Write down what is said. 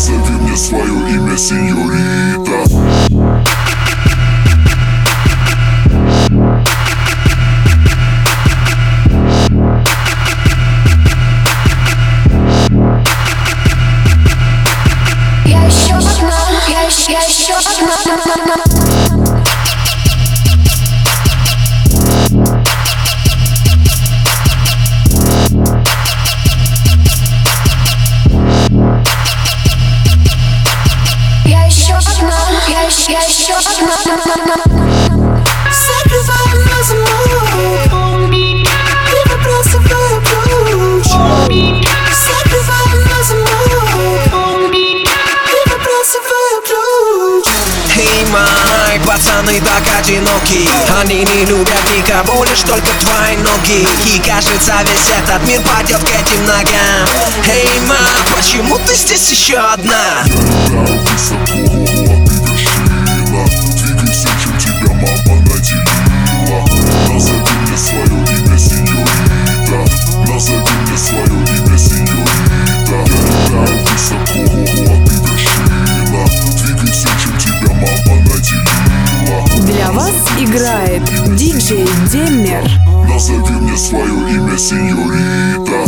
Назови мне свое имя, сеньорита. Я еще одна, я еще одна. Я еще одна. Закрываем на замок и выбрасываю ключ. Закрываем на замок и выбрасываю ключ. Эй, май, пацаны так одиноки. Они не любят никого, лишь только твои ноги. И кажется, весь этот мир пойдет к этим ногам. Эй, ма, почему ты здесь еще одна? Двигайся, чем тебя мама наделила. Назови мне свое имя, сеньорита. Назови мне свое имя, сеньорита. Я летаю высоко, а ты вершина. Двигайся, чем тебя мама наделила. Для вас играет диджей Деммер. Назови мне свое имя, сеньорита.